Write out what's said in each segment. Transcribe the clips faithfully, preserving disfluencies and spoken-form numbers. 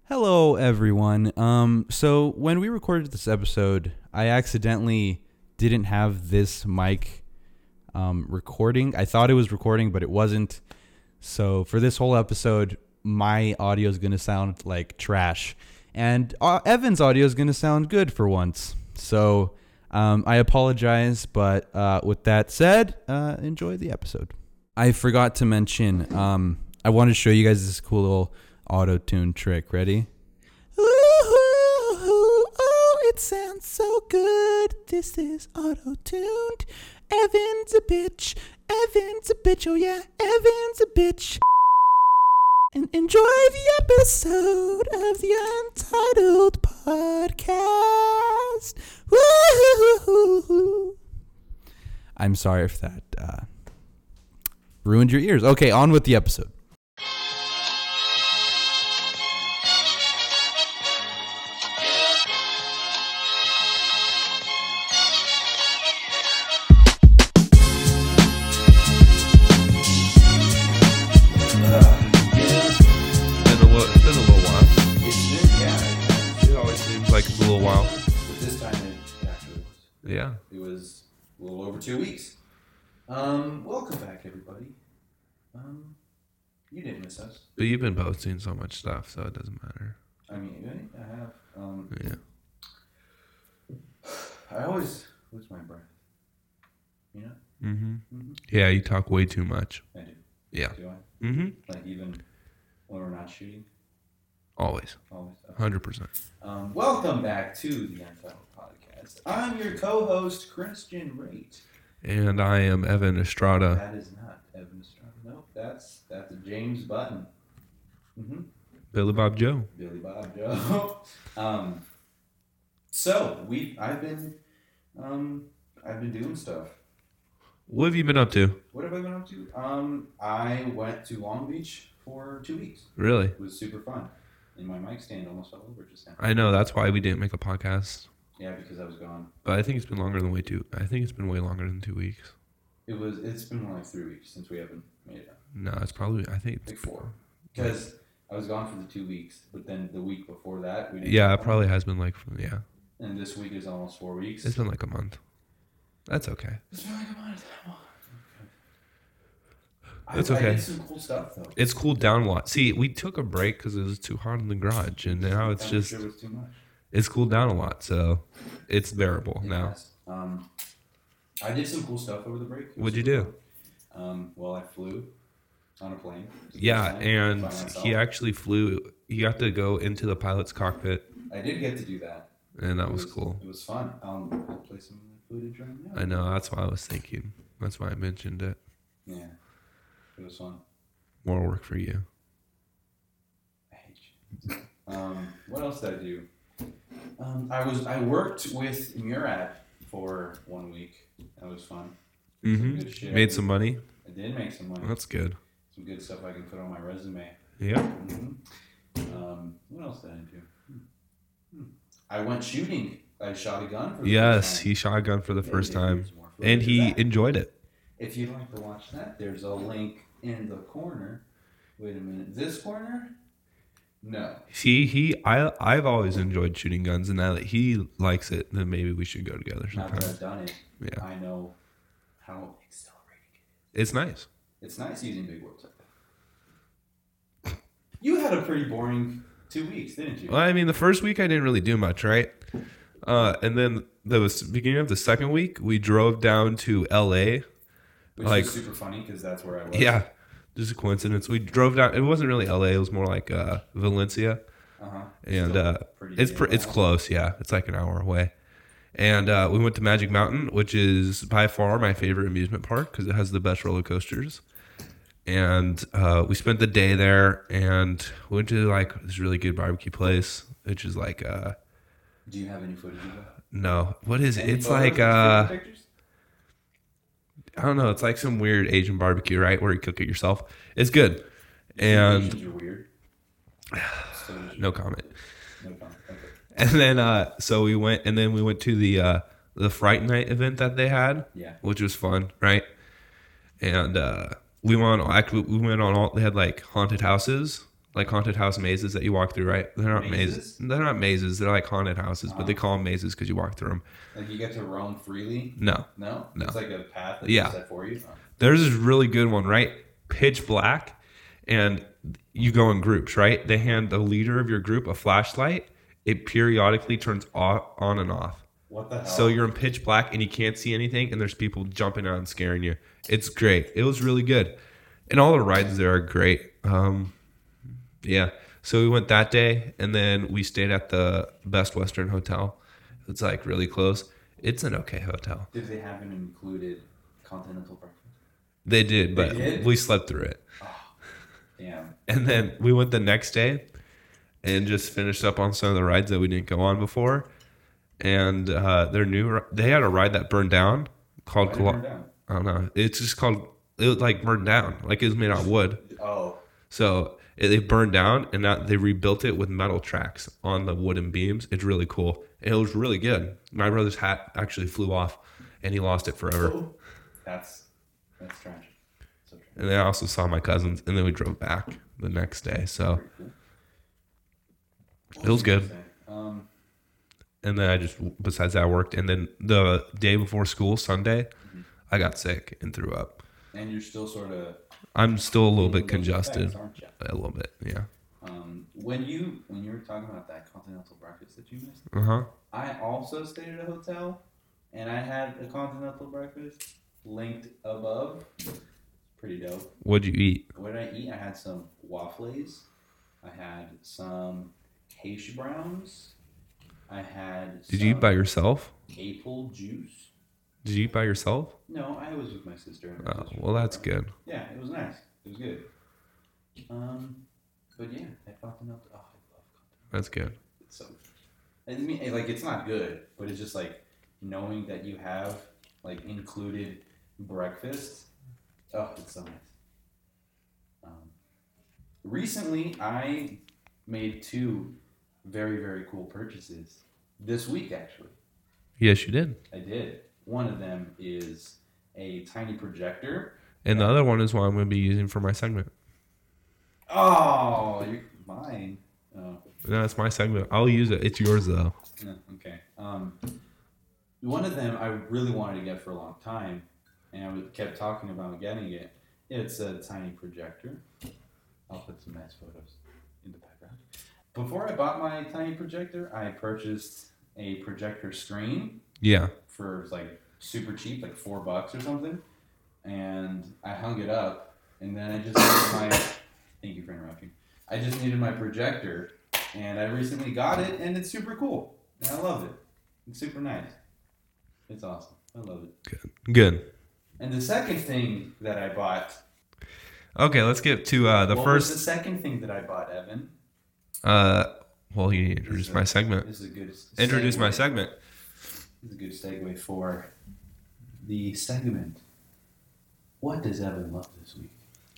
Hello, everyone. Um, so when we recorded this episode, I accidentally didn't have this mic um, recording. I thought it was recording, but it wasn't. So for this whole episode, my audio is going to sound like trash, and uh, Evan's audio is going to sound good for once. So um, I apologize, but uh, with that said, uh, enjoy the episode. I forgot to mention, um, I wanted to show you guys this cool little auto-tune trick. Ready? Ooh, oh, it sounds so good. This is auto-tuned. Evan's a bitch. Evan's a bitch. Oh yeah, Evan's a bitch. And enjoy the episode of the Untitled Podcast. Woo-hoo-hoo-hoo. I'm sorry if that uh, ruined your ears. Okay, on with the episode. Like it's a little while. But this time it, it actually was. Yeah. It was a little over two weeks. Um, welcome back, everybody. Um, you didn't miss us. But you've been posting so much stuff, so it doesn't matter. I mean, I have. Um, yeah. I always lose my breath. You know? Mm-hmm. Mm-hmm. Yeah, you talk way too much. I do. Yeah. Do I? Mm-hmm. Like even when we're not shooting? Always. Always. Okay. one hundred percent. Um, welcome back to the Untitled Podcast. I'm your co-host, Christian Rate. And I am Evan Estrada. That is not Evan Estrada. No, that's that's James Button. Mm-hmm. Billy Bob Joe. Billy Bob Joe. um, so we, I've been, um, I've been doing stuff. What have you been up to? What have I been up to? Um, I went to Long Beach for two weeks. Really? It was super fun. And my mic stand almost fell over just now. I know, that's why we didn't make a podcast. Yeah, because I was gone. But I think it's been longer than way two. I think it's been way longer than two weeks. It was. It's been more like three weeks since we haven't made it. No, it's probably. I think it's Like four. Because I was gone for the two weeks, but then the week before that we didn't. Yeah, it probably has been like yeah. And this week is almost four weeks. It's been like a month. That's okay. It's been like a month. It's I, okay. I did some cool stuff though. It's cooled down a lot. See, we took a break because it was too hot in the garage, and now it's just Sure it was too much. it's cooled down a lot, so it's bearable It now. has. Um, I did some cool stuff over the break. It was What'd you super do? fun. Um, well, I flew on a plane. It was Yeah, fun and by myself. he actually flew. He got to go into the pilot's cockpit, I did get to do that. and that It was cool. It was fun. Um, I'll play some of the footage right now. I know. That's why I was thinking. That's why I mentioned it. Yeah, it was fun. More work for you. I hate you. Um, what else did I do? Um, I was I worked with Murad for one week. That was fun. Some Mm-hmm. good shit. Made some money. I did make some money. That's good. Some good stuff I can put on my resume. Yeah. Mm-hmm. Um, what else did I do? Hmm. Hmm. I went shooting. I shot a gun for the Yes, first time. he shot a gun for the Yeah, first yeah, time, there's more footage and of he that. enjoyed it. If you'd like to watch that, there's a link in the corner. Wait a minute. This corner? No. See, he, I, I've always enjoyed shooting guns, and now that he likes it, then maybe we should go together Now that sometime. I've done it, Yeah, I know how exhilarating it it's nice. is. It's nice using big words like that. You had a pretty boring two weeks, didn't you? Well, I mean, the first week I didn't really do much, right? Uh, and then the beginning of the second week, we drove down to L A. Which like- was super funny because that's where I was. Yeah, just a coincidence. We drove down. It wasn't really L A. It was more like uh, Valencia, Uh-huh. and Still uh, pretty it's damn pr- it's well. close. Yeah, it's like an hour away. And uh, we went to Magic Mountain, which is by far my favorite amusement park because it has the best roller coasters. And uh, we spent the day there, and went to like this really good barbecue place, which is like uh, Do you have any footage of that? no, what is it? Any It's photos like or uh, pictures? I don't know. It's like some weird Asian barbecue, right? Where you cook it yourself. It's good. And Asians are weird. So, no comment. no comment. Okay. And then uh, so we went, and then we went to the uh, the Fright Night event that they had, Yeah. which was fun, right? And uh, we went on actually we went on all they had like haunted houses, like haunted house mazes that you walk through, right? They're not mazes. mazes. They're not mazes. They're like haunted houses, uh-huh. but they call them mazes because you walk through them. Like you get to roam freely? No. No? No. It's like a path that's yeah. set for you? Oh. There's this really good one, right? Pitch black, and you go in groups, right? They hand the leader of your group a flashlight. It periodically turns off, on and off. What the hell? So you're in pitch black and you can't see anything, and there's people jumping out and scaring you. It's great. It was really good. And all the rides there are great. Um, yeah. So we went that day, and then we stayed at the Best Western Hotel. It's like really close. It's an okay hotel. Did they have an included continental breakfast? They did, but they did? we slept through it. Oh, damn. And then we went the next day and just finished up on some of the rides that we didn't go on before. And uh, their new, they had a ride that burned down called, Why did it burn down? I don't know. It's just called, it was like burned down. Like it was made out of wood. Oh. So it, it burned down, and now they rebuilt it with metal tracks on the wooden beams. It's really cool. And it was really good. My brother's hat actually flew off, and he lost it forever. Oh. That's, that's tragic. So tragic. And then I also saw my cousins, and then we drove back the next day. So cool. It was good. Um, and then I just, besides that, I worked. And then the day before school, Sunday, mm-hmm. I got sick and threw up. And you're still sort of... I'm still a little bit congested. Effects, aren't you? A little bit, yeah. Um, when you when you were talking about that continental breakfast that you missed, uh-huh. I also stayed at a hotel, and I had a continental breakfast linked above. Pretty dope. What'd you eat? What did I eat? I had some waffles. I had some hash browns. I had. Did you eat by yourself? Apple juice. Did you eat by yourself? No, I was with my sister. And oh, sister well, that's good. Yeah, it was nice. It was good. Um, but yeah, that continental. Oh, I love continental. That's good. It's so. I mean, like it's not good, but it's just like knowing that you have like included breakfast. Oh, it's so nice. Um, recently, I made two very very cool purchases this week. Actually, yes, you did. I did. One of them is a tiny projector. And the other one is what I'm going to be using for my segment. Oh, you're mine. Oh. No, it's my segment. I'll use it. It's yours, though. Yeah, okay. Um, one of them I really wanted to get for a long time, and I kept talking about getting it. It's a tiny projector. I'll put some nice photos in the background. Before I bought my tiny projector, I purchased a projector screen. Yeah. For like super cheap, like four bucks or something, and I hung it up, and then I just needed my. Thank you for interrupting. I just needed my projector, and I recently got it, and it's super cool, and I love it. It's super nice. It's awesome. I love it. Good. Good. And the second thing that I bought. Okay, let's get to uh, the what first. What was the second thing that I bought, Evan? Uh, well, you introduced a, my segment. This is a good. Introduce segue. my segment. This is a good segue for the segment. What does Evan love this week?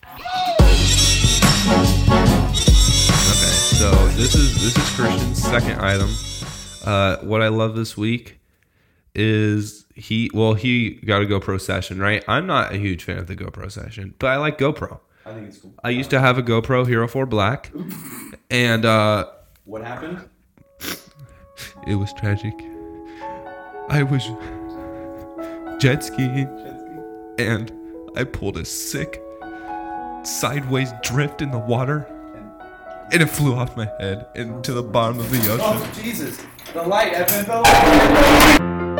Okay, so this is this is Christian's second item. Uh, what I love this week is he. Well, he got a GoPro session, right? I'm not a huge fan of the GoPro session, but I like GoPro. I think it's cool. I used to have a GoPro Hero four Black, and uh, what happened? It was tragic. I was jet skiing, and I pulled a sick sideways drift in the water, and it flew off my head into the bottom of the ocean. Oh, Jesus. The light, Evan, the light.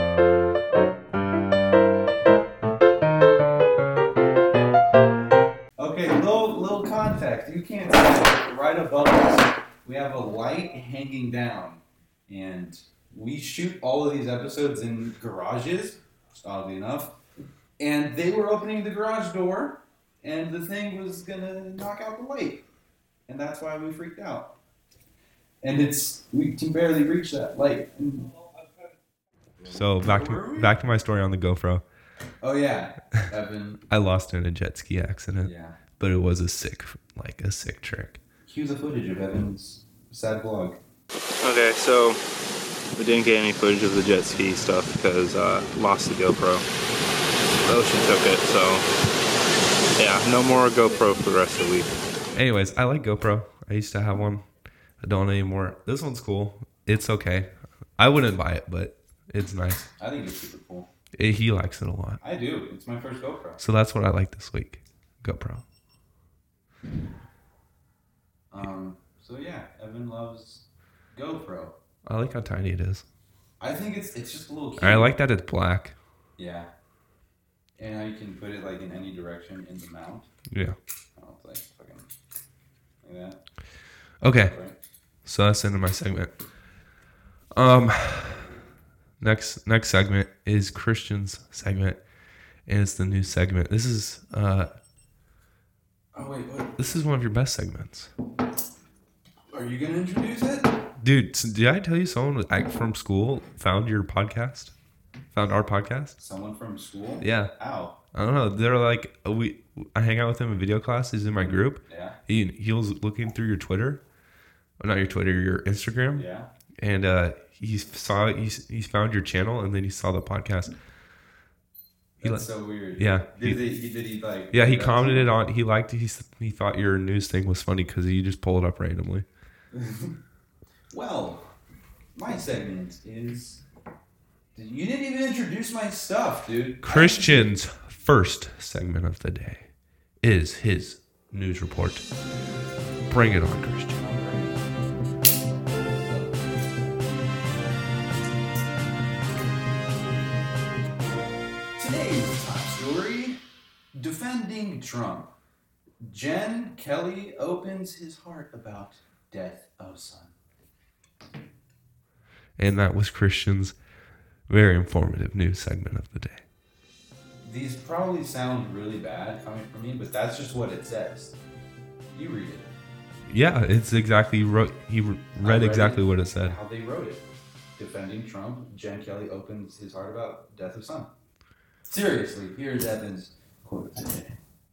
Okay, little, little context. You can't see it. Right above us, we have a light hanging down, and we shoot all of these episodes in garages, oddly enough, and they were opening the garage door, and the thing was gonna knock out the light, and that's why we freaked out. And it's we can barely reach that light. So back to back to my story on the GoPro. Oh yeah, Evan. I lost it in a jet ski accident. Yeah, but it was a sick, like a sick trick. Cue the footage of Evan's sad vlog. Okay, so we didn't get any footage of the jet ski stuff because uh, lost the GoPro. The ocean took it, so yeah, no more GoPro for the rest of the week. Anyways, I like GoPro. I used to have one. I don't anymore. This one's cool. It's okay. I wouldn't buy it, but it's nice. I think it's super cool. It, he likes it a lot. I do. It's my first GoPro. So that's what I like this week. GoPro. Um. So yeah, Evan loves GoPro. I like how tiny it is. I think it's it's just a little cute. I like that it's black. Yeah. And how you can put it like in any direction in the mount. Yeah. Oh, it's like fucking like that. Okay. Right? So that's the end of my segment. Um, next next segment is Christian's segment, and it's the new segment. This is uh, Oh wait, what? this is one of your best segments, Are you gonna introduce it? dude. So did I tell you someone was- I- from school found your podcast? Found our podcast? Someone from school? Yeah. Ow. I don't know. They're like we. I hang out with him in video class. He's in my group. Yeah. He he was looking through your Twitter, well, not your Twitter, your Instagram. Yeah. And uh, he saw he, he found your channel, and then he saw the podcast. He That's li- so weird. yeah. Did he, he did he like? Yeah, he that's- commented on. He liked. He he thought your news thing was funny because you just pull it up randomly. Well, my segment is. You didn't even introduce my stuff, dude. Christian's first segment of the day is his news report. Bring it on, Christian. Today's top story: defending Trump. Jen Kelly opens his heart about death of son. And that was Christian's very informative news segment of the day. These probably sound really bad coming from me, but that's just what it says. You read it. Yeah, it's exactly wrote. He read, read exactly it. what it said. How they wrote it. Defending Trump, Jen Kelly opens his heart about death of son. Seriously, here's Evan's quote of the day.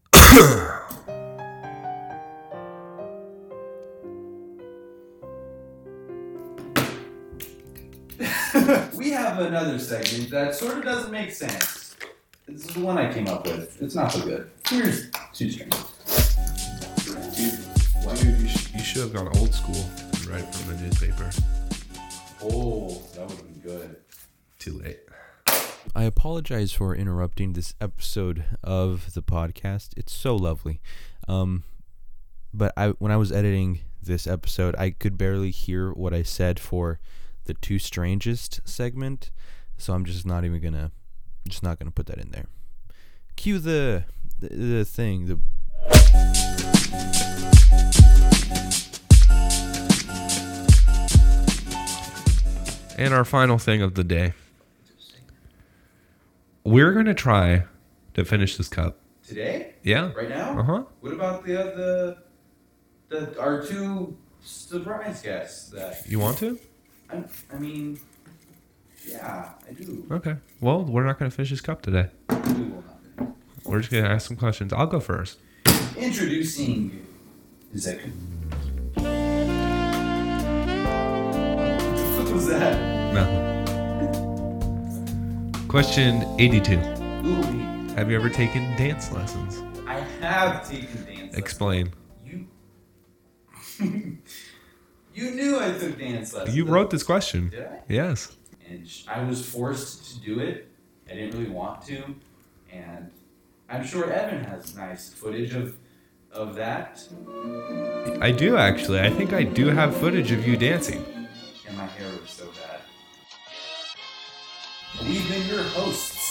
We have another segment that sort of doesn't make sense. This is the one I came up with. It's not so good. Here's two strings. Dude, why did you sh- You should have gone old school and write it from the newspaper. Oh, that would have been good. Too late. I apologize for interrupting this episode of the podcast. It's so lovely. Um, but I when I was editing this episode, I could barely hear what I said for the two strangest segment. So I'm just not even gonna, just not gonna put that in there. Cue the the, the thing. The And our final thing of the day. We're going to try to finish this cup. Today? Yeah. Right now? Uh-huh. What about the other, the our two surprise guests? That You want to? I, I mean, yeah, I do. Okay. Well, we're not going to finish this cup today. We will not. We're just going to ask some questions. I'll go first. Introducing Zek. What the fuck was that? Nothing. Question eighty-two. Ooh, Have you ever taken dance lessons? I have taken dance. Explain. lessons. You. You knew I took dance lessons. You wrote this question. Did I? Yes. And sh- I was forced to do it. I didn't really want to, and I'm sure Evan has nice footage of of that. I do, actually. I think I do have footage of you dancing. And my hair was so bad. We've been your hosts